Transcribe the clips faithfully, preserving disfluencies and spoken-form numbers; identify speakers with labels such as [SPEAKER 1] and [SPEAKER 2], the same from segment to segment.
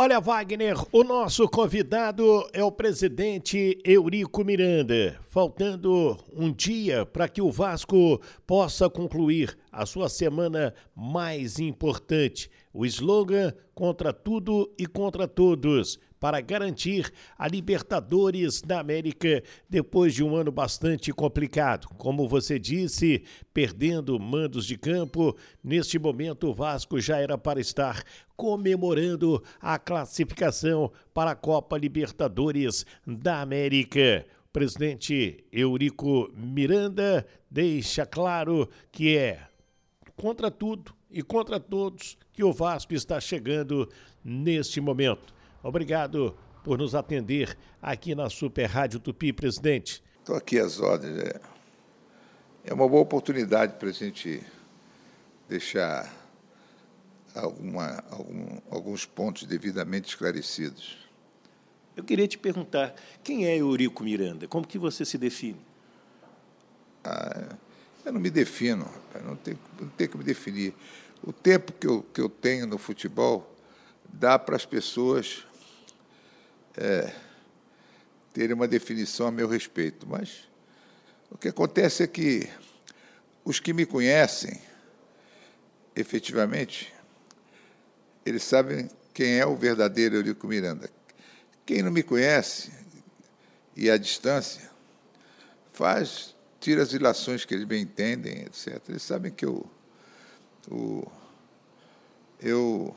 [SPEAKER 1] Olha, Wagner, o nosso convidado é o presidente Eurico Miranda. Faltando um dia para que o Vasco possa concluir a sua semana mais importante. O slogan contra tudo e contra todos, para garantir a Libertadores da América depois de um ano bastante complicado. Como você disse, perdendo mandos de campo, neste momento o Vasco já era para estar comemorando a classificação para a Copa Libertadores da América. O presidente Eurico Miranda deixa claro que é contra tudo e contra todos que o Vasco está chegando neste momento. Obrigado por nos atender aqui na Super Rádio Tupi, presidente.
[SPEAKER 2] Estou aqui às ordens. É, é uma boa oportunidade para a gente deixar alguma, algum, alguns pontos devidamente esclarecidos.
[SPEAKER 1] Eu queria te perguntar, quem é Eurico Miranda? Como que você se define?
[SPEAKER 2] Ah, eu não me defino, rapaz, não tenho, não tenho que me definir. O tempo que eu, que eu tenho no futebol dá para as pessoas é, terem uma definição a meu respeito. Mas o que acontece é que os que me conhecem, efetivamente, eles sabem quem é o verdadeiro Eurico Miranda. Quem não me conhece, e à distância, faz, tira as ilações que eles bem entendem, etcétera. Eles sabem que eu, o, eu,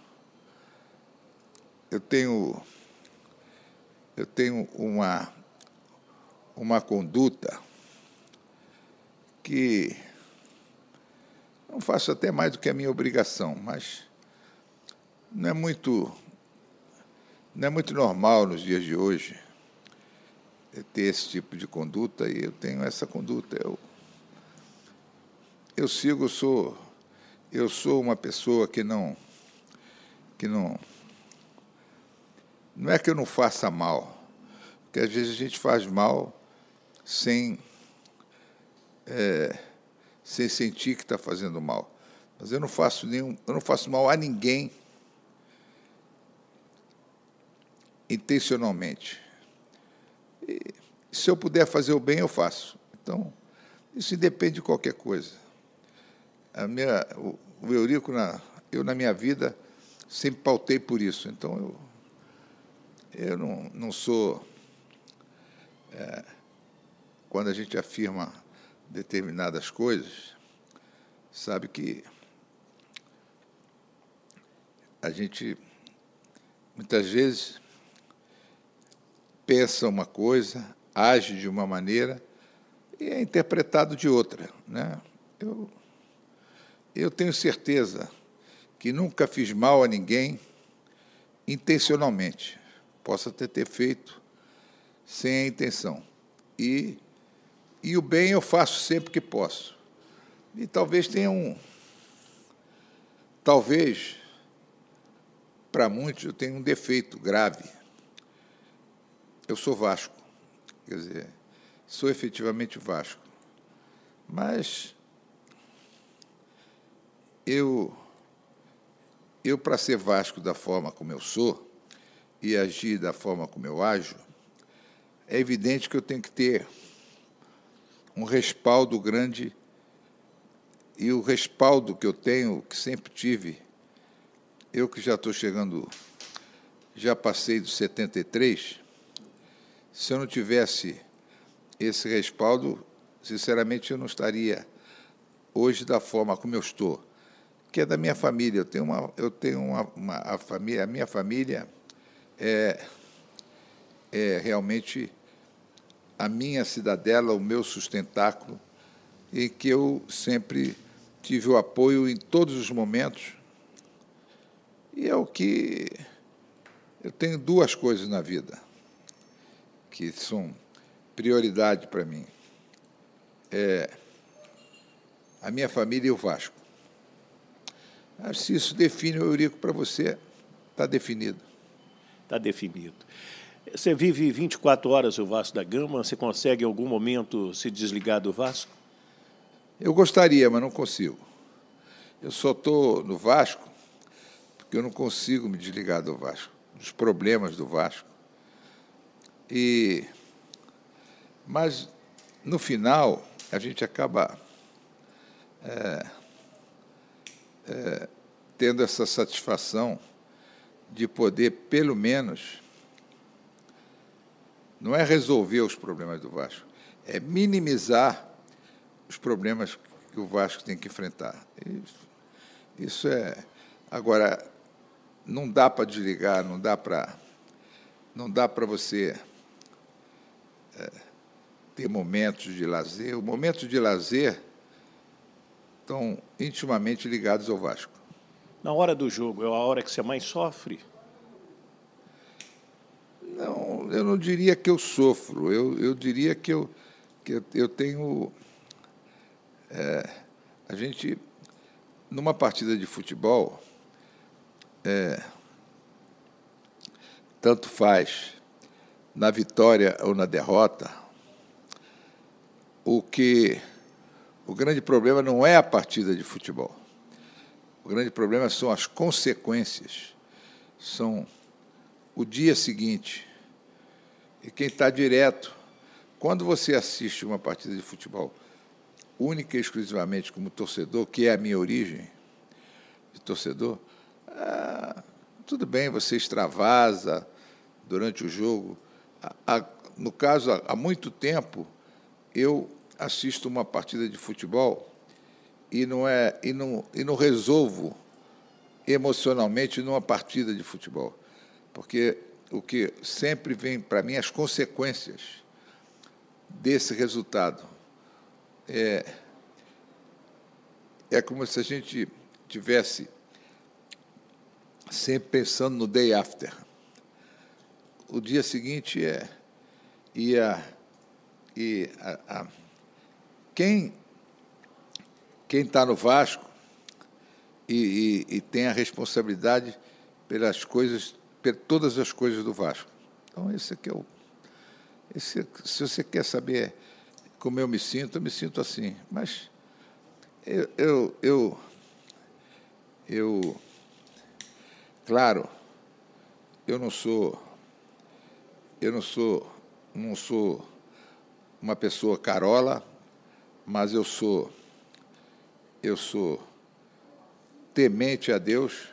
[SPEAKER 2] eu tenho, eu tenho uma, uma conduta que não faço até mais do que a minha obrigação, mas não é muito, não é muito normal nos dias de hoje ter esse tipo de conduta, e eu tenho essa conduta. Eu, eu sigo, eu sou, eu sou uma pessoa que não, que não, não é que eu não faça mal, porque às vezes a gente faz mal sem, é, sem sentir que está fazendo mal. Mas eu não faço nenhum, eu não faço mal a ninguém intencionalmente. E, se eu puder fazer o bem, eu faço. Então, isso independe de qualquer coisa. A minha, o, o Eurico, na, eu, na minha vida, sempre pautei por isso. Então, eu, eu não, não sou... É, quando a gente afirma determinadas coisas, sabe que a gente, muitas vezes, pensa uma coisa, age de uma maneira e é interpretado de outra, né? Eu, eu tenho certeza que nunca fiz mal a ninguém intencionalmente. Posso até ter feito sem a intenção. E, e o bem eu faço sempre que posso. E talvez tenha um... Talvez, para muitos, eu tenha um defeito grave. Eu sou Vasco, quer dizer, sou efetivamente Vasco. Mas eu, eu para ser Vasco da forma como eu sou e agir da forma como eu ajo, é evidente que eu tenho que ter um respaldo grande, e o respaldo que eu tenho, que sempre tive, eu que já estou chegando, já passei dos setenta e três, se eu não tivesse esse respaldo, sinceramente, eu não estaria hoje da forma como eu estou, que é da minha família. Eu tenho uma, eu tenho uma, uma a família, a minha família é, é realmente a minha cidadela, o meu sustentáculo, e que eu sempre tive o apoio em todos os momentos. E é o que eu tenho duas coisas na vida que são prioridade para mim. É a minha família e o Vasco. Acho que se isso define o Eurico para você, está definido.
[SPEAKER 1] Está definido. Você vive vinte e quatro horas o Vasco da Gama, você consegue em algum momento se desligar do Vasco?
[SPEAKER 2] Eu gostaria, mas não consigo. Eu só estou no Vasco porque eu não consigo me desligar do Vasco. dos problemas do Vasco. E, mas, no final, a gente acaba é, é, tendo essa satisfação de poder, pelo menos, não é resolver os problemas do Vasco, é minimizar os problemas que o Vasco tem que enfrentar. Isso, isso é... Agora, não dá para desligar, não dá para não dá para você é, ter momentos de lazer. Os momentos de lazer estão intimamente ligados ao Vasco.
[SPEAKER 1] Na hora do jogo, é a hora que você mais sofre?
[SPEAKER 2] Não, eu não diria que eu sofro, eu, eu diria que eu, que eu, eu tenho... É, a gente, numa partida de futebol, é, tanto faz na vitória ou na derrota, o que o grande problema não é a partida de futebol. O grande problema são as consequências, são o dia seguinte. E quem está direto, quando você assiste uma partida de futebol, única e exclusivamente como torcedor, que é a minha origem de torcedor, ah, tudo bem, você extravasa durante o jogo. A, a, no caso, há, há muito tempo, eu assisto uma partida de futebol e não, é, e não, e não resolvo emocionalmente numa partida de futebol, porque o que sempre vem para mim, as consequências desse resultado. É, é como se a gente tivesse sempre pensando no day after. O dia seguinte é... E, a, e a, a, quem quem está no Vasco e, e, e tem a responsabilidade pelas coisas, por todas as coisas do Vasco. Então, esse aqui é o... Esse, se você quer saber como eu me sinto, eu me sinto assim. Mas eu, eu, eu, eu claro, eu não sou, eu não sou, não sou uma pessoa carola, mas eu sou, eu sou temente a Deus,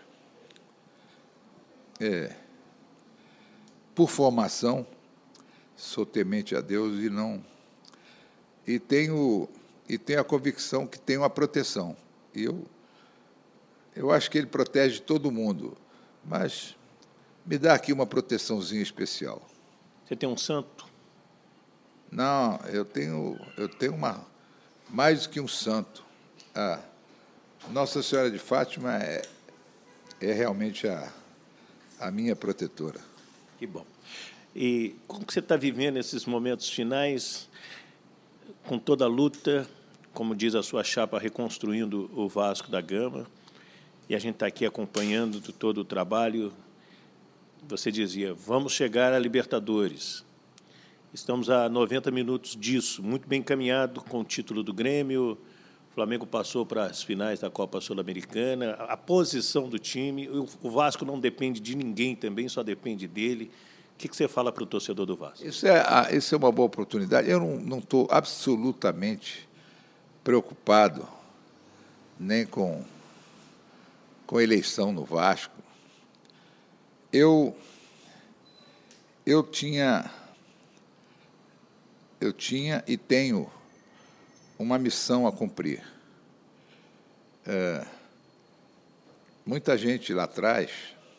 [SPEAKER 2] é, por formação, sou temente a Deus e não e tenho e tenho a convicção que tenho a proteção. E eu eu acho que ele protege todo mundo, mas me dá aqui uma proteçãozinha especial.
[SPEAKER 1] Você tem um santo?
[SPEAKER 2] Não, eu tenho eu tenho uma mais do que um santo. A Nossa Senhora de Fátima é, é realmente a a minha protetora.
[SPEAKER 1] Que bom. E como que você está vivendo esses momentos finais, com toda a luta, como diz a sua chapa, reconstruindo o Vasco da Gama, e a gente está aqui acompanhando todo o trabalho. Você dizia, vamos chegar à Libertadores. Estamos a noventa minutos disso, muito bem encaminhado com o título do Grêmio. O Flamengo passou para as finais da Copa Sul-Americana. A posição do time, o Vasco não depende de ninguém também, só depende dele. O que você fala para o torcedor do Vasco?
[SPEAKER 2] Isso é, isso é uma boa oportunidade. Eu não estou absolutamente preocupado nem com, com a eleição no Vasco. Eu, eu, tinha, eu tinha e tenho uma missão a cumprir. É, muita gente lá atrás...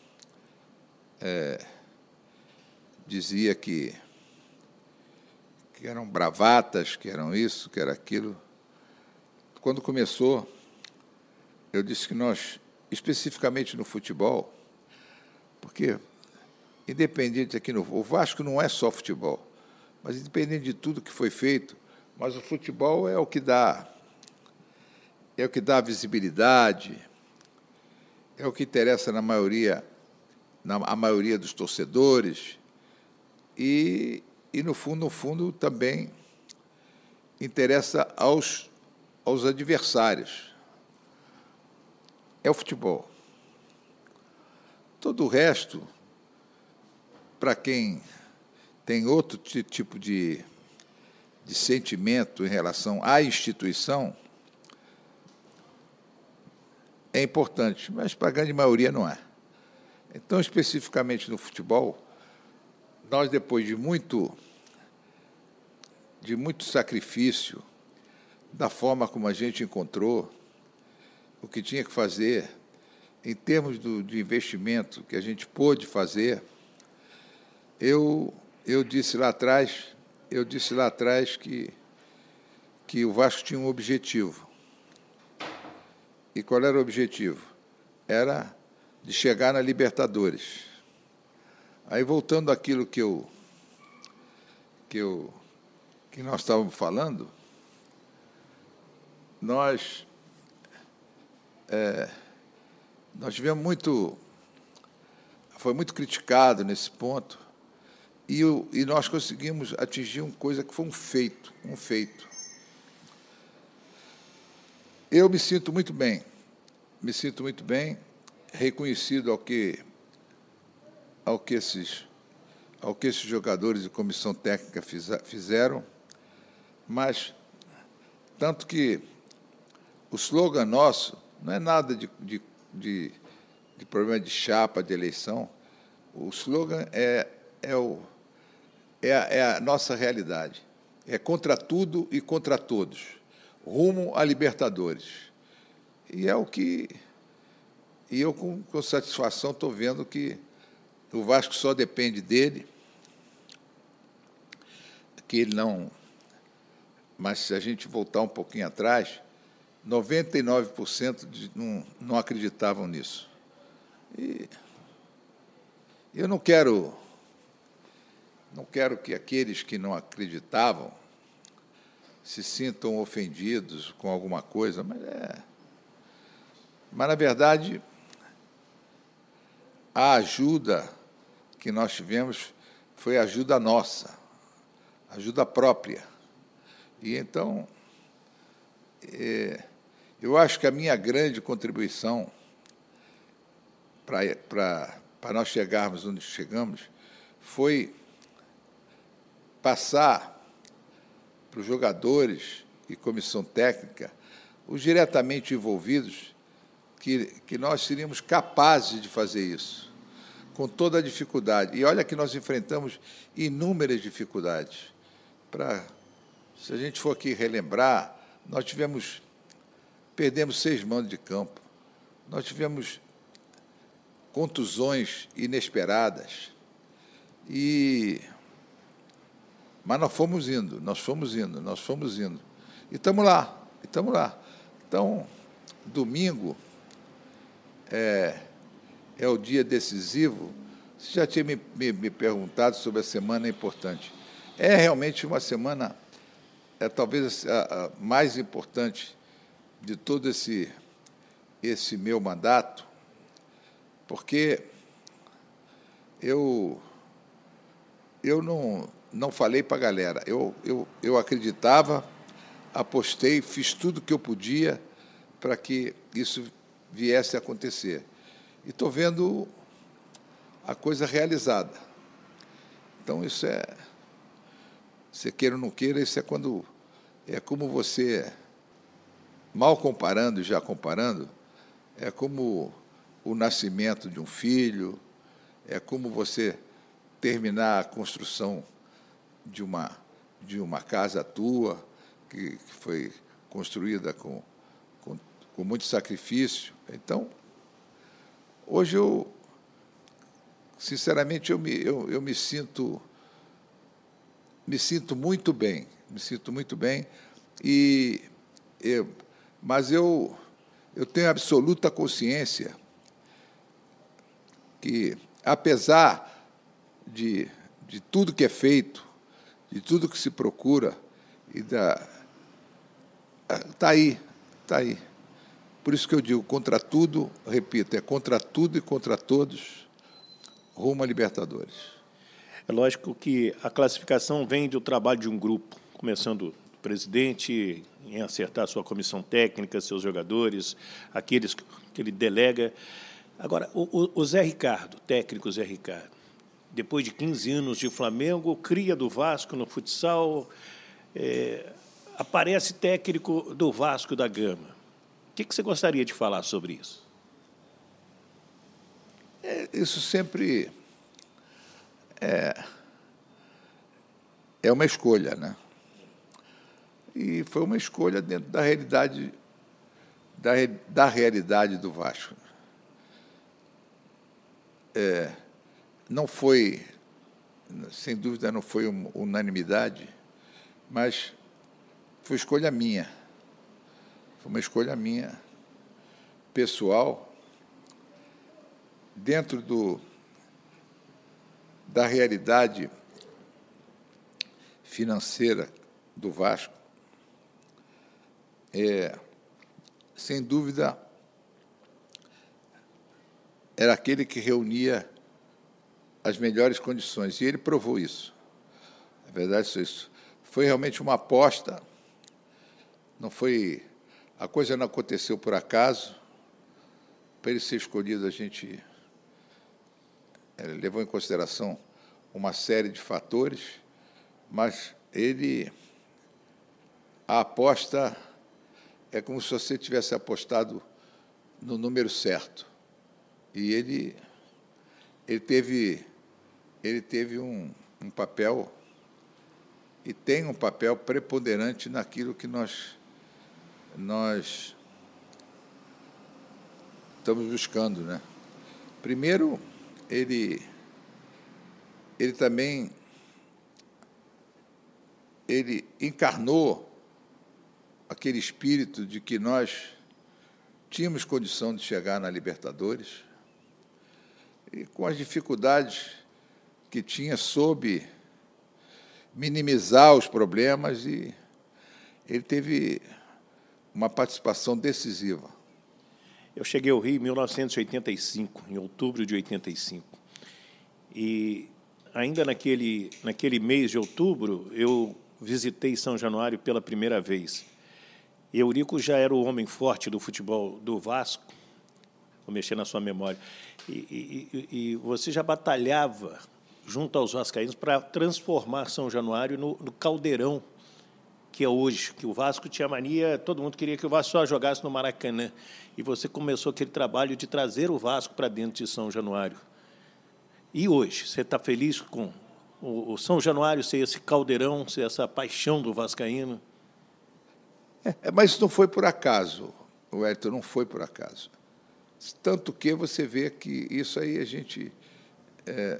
[SPEAKER 2] É, dizia que, que eram bravatas, que eram isso, que era aquilo. Quando começou, eu disse que nós, especificamente no futebol, porque, independente aqui no... O Vasco não é só futebol, mas independente de tudo que foi feito, mas o futebol é o que dá, é o que dá visibilidade, é o que interessa na maioria, na a maioria dos torcedores. E, e, no fundo, no fundo, também interessa aos, aos adversários. É o futebol. Todo o resto para quem tem outro tipo de, de sentimento em relação à instituição, é importante, mas para a grande maioria não é. Então, especificamente no futebol, nós, depois de muito, de muito sacrifício, da forma como a gente encontrou, o que tinha que fazer, em termos do, de investimento que a gente pôde fazer, eu, eu disse lá atrás, eu disse lá atrás que, que o Vasco tinha um objetivo. E qual era o objetivo? Era de chegar na Libertadores. Aí, voltando àquilo que eu, que eu, que nós estávamos falando, nós, é, nós tivemos muito, foi muito criticado nesse ponto, e, o, e nós conseguimos atingir uma coisa que foi um feito, um feito. Eu me sinto muito bem, me sinto muito bem, reconhecido ao que, ao que, esses, ao que esses jogadores e comissão técnica fizeram, mas tanto que o slogan nosso não é nada de, de, de, de problema de chapa, de eleição. O slogan é, é, o, é, a, é a nossa realidade. É contra tudo e contra todos, rumo a Libertadores. E é o que... E eu, com, com satisfação, estou vendo que o Vasco só depende dele, que ele não... Mas, se a gente voltar um pouquinho atrás, noventa e nove por cento de, não, não acreditavam nisso. E eu não quero, não quero que aqueles que não acreditavam se sintam ofendidos com alguma coisa, mas, é, mas na verdade, a ajuda que nós tivemos foi ajuda nossa, ajuda própria. E, então, é, eu acho que a minha grande contribuição para nós chegarmos onde chegamos foi passar para os jogadores e comissão técnica, os diretamente envolvidos, que, que nós seríamos capazes de fazer isso, com toda a dificuldade. E olha que nós enfrentamos inúmeras dificuldades. Para, se a gente for aqui relembrar, nós tivemos, perdemos seis mandos de campo, nós tivemos contusões inesperadas, e, mas nós fomos indo, nós fomos indo, nós fomos indo. E estamos lá, estamos lá. Então, domingo é, é o dia decisivo. Você já tinha me, me, me perguntado sobre a semana importante. É realmente uma semana, é talvez a, a mais importante de todo esse, esse meu mandato, porque eu, eu não, não falei para a galera, eu, eu, eu acreditava, apostei, fiz tudo o que eu podia para que isso viesse a acontecer. E estou vendo a coisa realizada. Então, isso é, você queira ou não queira, isso é quando, é como você, mal comparando e já comparando, é como o nascimento de um filho, é como você terminar a construção de uma, de uma casa tua, que, que foi construída com, com, com muito sacrifício. Então, hoje eu, sinceramente, eu me, eu, eu me sinto, me sinto muito bem, me sinto muito bem, e eu, mas eu, eu tenho absoluta consciência que, apesar de, de tudo que é feito, de tudo que se procura, e da, está aí, está aí. Por isso que eu digo, contra tudo, repito, é contra tudo e contra todos, rumo a Libertadores.
[SPEAKER 1] É lógico que a classificação vem do trabalho de um grupo, começando do presidente, em acertar a sua comissão técnica, seus jogadores, aqueles que ele delega. Agora, o, o Zé Ricardo, técnico Zé Ricardo, depois de quinze anos de Flamengo, cria do Vasco no futsal, é, aparece técnico do Vasco da Gama. O que, que você gostaria de falar sobre isso?
[SPEAKER 2] É, isso sempre é, é uma escolha, né? E foi uma escolha dentro da realidade da, da realidade do Vasco. É, não foi, sem dúvida, não foi uma unanimidade, mas foi escolha minha. Foi uma escolha minha, pessoal, dentro do, da realidade financeira do Vasco. É, sem dúvida, era aquele que reunia as melhores condições, e ele provou isso. Na verdade, isso foi realmente uma aposta, não foi, a coisa não aconteceu por acaso. Para ele ser escolhido, a gente é, levou em consideração uma série de fatores, mas ele, a aposta é como se você tivesse apostado no número certo. E ele, ele teve, ele teve um, um papel, e tem um papel preponderante naquilo que nós, nós estamos buscando, né? Primeiro, ele, ele também ele encarnou aquele espírito de que nós tínhamos condição de chegar na Libertadores, e com as dificuldades que tinha, soube minimizar os problemas, e ele teve uma participação decisiva.
[SPEAKER 1] Eu cheguei ao Rio em mil novecentos e oitenta e cinco, em outubro de oitenta e cinco, e ainda naquele, naquele mês de outubro, eu visitei São Januário pela primeira vez. Eurico já era o homem forte do futebol do Vasco, vou mexer na sua memória, e, e, e você já batalhava junto aos vascaínos para transformar São Januário no, no caldeirão que é hoje, que o Vasco tinha mania, todo mundo queria que o Vasco só jogasse no Maracanã, e você começou aquele trabalho de trazer o Vasco para dentro de São Januário. E hoje, você está feliz com o, o São Januário ser esse caldeirão, ser essa paixão do vascaíno?
[SPEAKER 2] É, mas isso não foi por acaso, o Wellington, não foi por acaso. Tanto que você vê que isso aí a gente... É,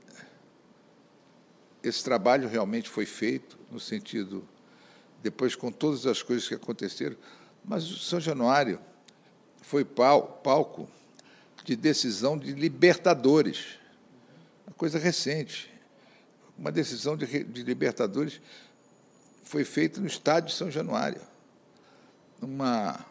[SPEAKER 2] esse trabalho realmente foi feito, no sentido, depois com todas as coisas que aconteceram, mas o São Januário foi pal, palco de decisão de Libertadores, uma coisa recente. Uma decisão de, de Libertadores foi feita no estádio de São Januário. Uma,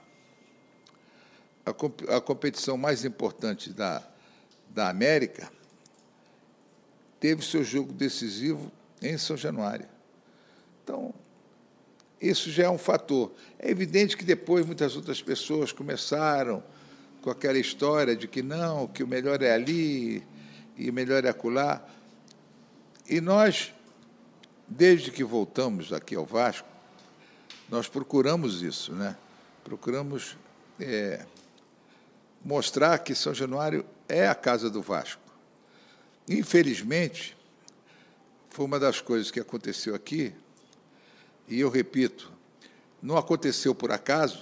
[SPEAKER 2] a, a competição mais importante da, da América teve seu jogo decisivo em São Januário. Então, isso já é um fator. É evidente que depois muitas outras pessoas começaram com aquela história de que não, que o melhor é ali e o melhor é acolá. E nós, desde que voltamos aqui ao Vasco, nós procuramos isso, né? Procuramos é, mostrar que São Januário é a casa do Vasco. Infelizmente, foi uma das coisas que aconteceu aqui, e eu repito, não aconteceu por acaso,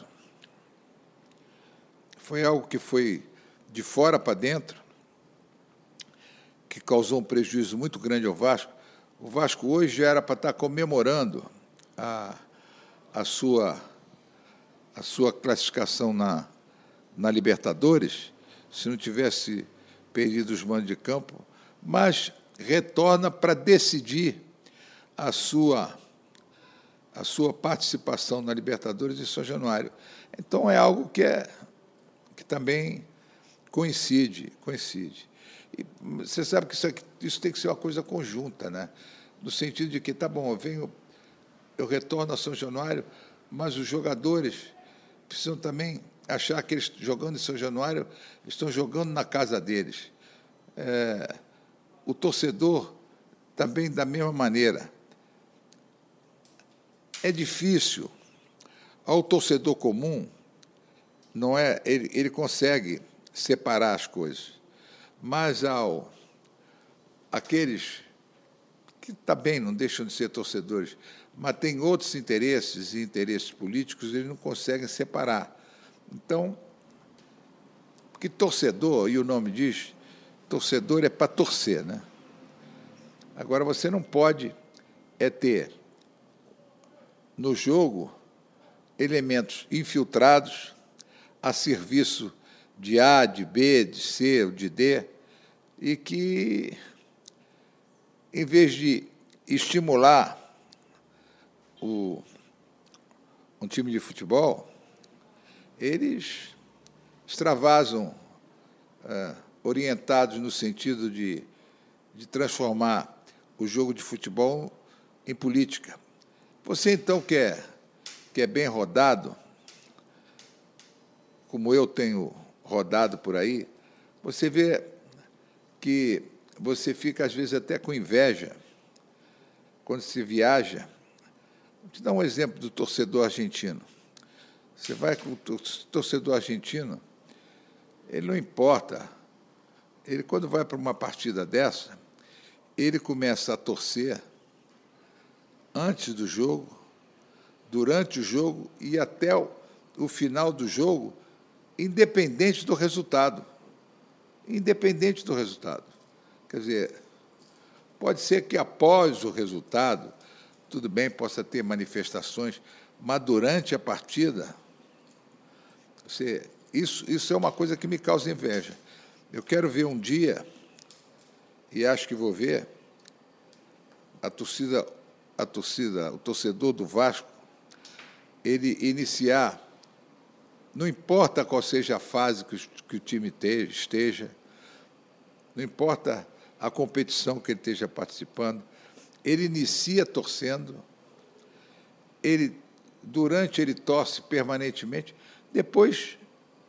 [SPEAKER 2] foi algo que foi de fora para dentro, que causou um prejuízo muito grande ao Vasco. O Vasco hoje já era para estar comemorando a, a, sua, a sua classificação na, na Libertadores, se não tivesse perdido os mandos de campo, mas retorna para decidir a sua, a sua participação na Libertadores de São Januário. Então, é algo que, é, que também coincide, coincide. E você sabe que isso, aqui, isso tem que ser uma coisa conjunta, né? No sentido de que, tá bom, eu venho, eu retorno a São Januário, mas os jogadores precisam também achar que eles, jogando em São Januário, estão jogando na casa deles. É, o torcedor também da mesma maneira. É difícil. Ao torcedor comum, não é, ele, ele consegue separar as coisas, mas ao aqueles que também não deixam de ser torcedores, mas têm outros interesses e interesses políticos, eles não conseguem separar. Então, porque torcedor, e o nome diz, torcedor é para torcer, né? Agora, você não pode é ter no jogo elementos infiltrados a serviço de A, de B, de C ou de D, e que, em vez de estimular o, um time de futebol, eles extravasam, é, orientados no sentido de, de transformar o jogo de futebol em política. Você, então, quer, quer bem rodado, como eu tenho rodado por aí, você vê que você fica, às vezes, até com inveja quando se viaja. Vou te dar um exemplo do torcedor argentino. Você vai com o torcedor argentino, ele não importa. Ele, quando vai para uma partida dessa, ele começa a torcer antes do jogo, durante o jogo e até o, o final do jogo, independente do resultado. Independente do resultado. Quer dizer, pode ser que após o resultado, tudo bem, possa ter manifestações, mas durante a partida, você, isso, isso é uma coisa que me causa inveja. Eu quero ver um dia, e acho que vou ver, a torcida, a torcida, o torcedor do Vasco, ele iniciar, não importa qual seja a fase que o, que o time te, esteja, não importa a competição que ele esteja participando, ele inicia torcendo, ele, durante ele torce permanentemente, depois,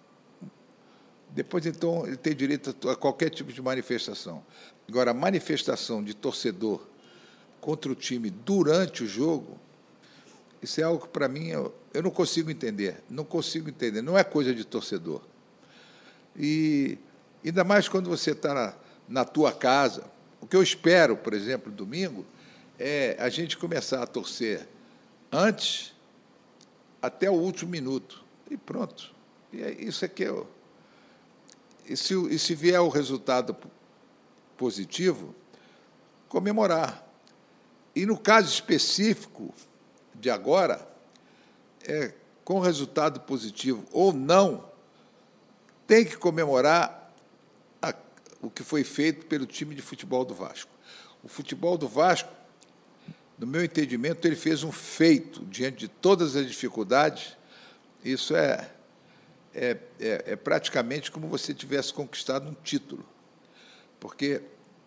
[SPEAKER 2] depois então, ele tem direito a qualquer tipo de manifestação. Agora, a manifestação de torcedor contra o time durante o jogo, isso é algo que, para mim, eu, eu não consigo entender, não consigo entender, não é coisa de torcedor. E ainda mais quando você está na, na tua casa. O que eu espero, por exemplo, domingo, é a gente começar a torcer antes até o último minuto. E pronto. E é isso é que eu... E se, e se vier o resultado positivo, comemorar. E, no caso específico de agora, é, com resultado positivo ou não, tem que comemorar a, o que foi feito pelo time de futebol do Vasco. O futebol do Vasco, no meu entendimento, ele fez um feito diante de todas as dificuldades. Isso é, é, é, é praticamente como você tivesse conquistado um título, porque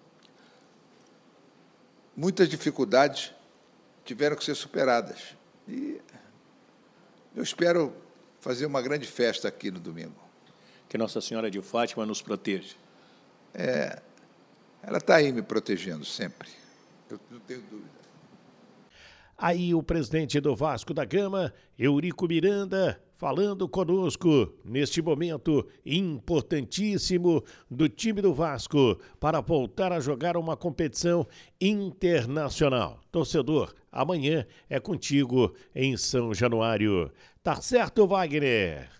[SPEAKER 2] muitas dificuldades tiveram que ser superadas. E eu espero fazer uma grande festa aqui no domingo.
[SPEAKER 1] Que Nossa Senhora de Fátima nos proteja.
[SPEAKER 2] É, ela está aí me protegendo sempre. Eu não tenho dúvida.
[SPEAKER 1] Aí o presidente do Vasco da Gama, Eurico Miranda, falando conosco neste momento importantíssimo do time do Vasco para voltar a jogar uma competição internacional. Torcedor, amanhã é contigo em São Januário. Tá certo, Wagner?